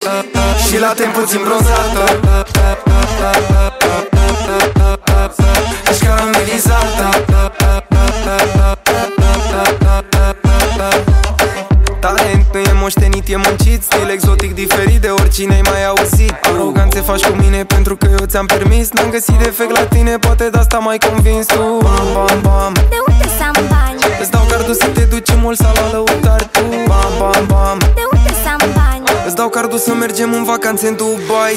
și la timp puțin bronzată. Ești caramelizată. Talent nu e moștenit, e muncit. Stil exotic diferit de oricine ai mai auzit. Aroganțe faci cu mine pentru că eu ți-am permis. N-am găsit defect la tine, poate de-asta m-ai convins tu. Bam, bam, bam. De unde să-am bani? Îți dau cardul să te duci mult sau la lăutari tu. Bam, bam, bam. De unde să-am bani? Îți dau cardul să mergem în vacanțe în Dubai